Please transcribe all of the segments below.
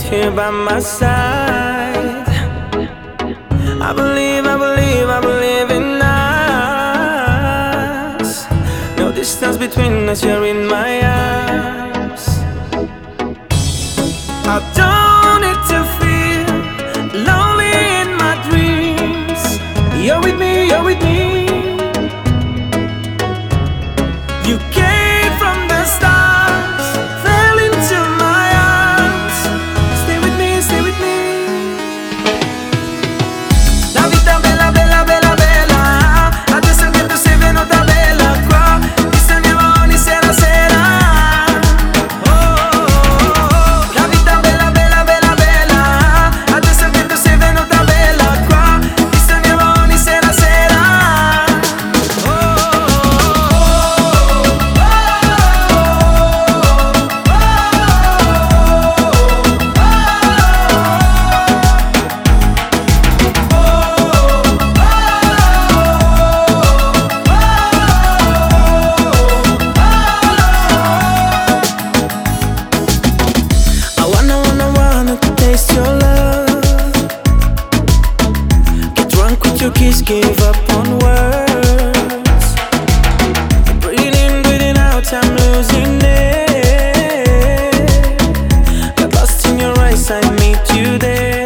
here by my side. I believe in us. No distance between us, you're in my arms. I don't need to feel lonely in my dreams. You're with me, you're with me. You came from the stars, fell into my arms. Stay with me, stay with me. La vita bella, bella, bella, bella. Adesso che tu sei venuta bella qua, ti sogniamo ogni sera, sera. Oh, oh, oh. La vita bella, bella, bella, bella. Adesso che tu sei venuta bella qua, ti sogniamo ogni sera, sera. Oh, oh, oh. I wanna taste your love. Get drunk with your kiss, give up on words. Breathing out, I'm losing it. Got lost in your eyes, I meet you there.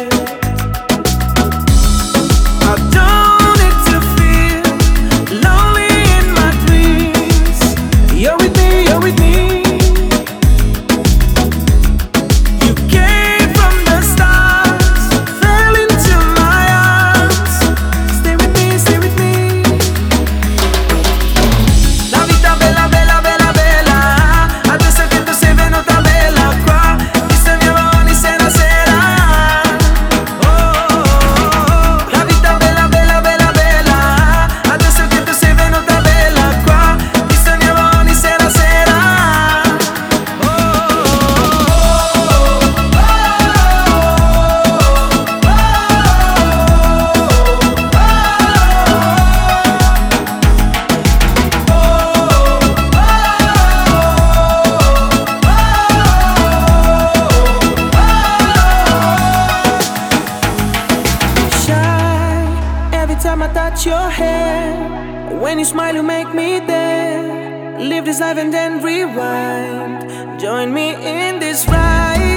I don't need to feel lonely in my dreams. You're with me, you're with me. You came from the stars, fell into my arms. Stay with me, stay with me. La vita bella, bella, bella, bella. Adesso che tu sei venuta bella qua, ti sogniamo ogni sera, sera. Oh, oh, oh. La vita bella, bella, bella, bella. Adesso che tu sei venuta bella qua, ti sogniamo ogni sera, sera. Oh, oh, Shy, every time I touch your hair. When you smile, you make me dare. Live this life and then rewind. Join me in this ride.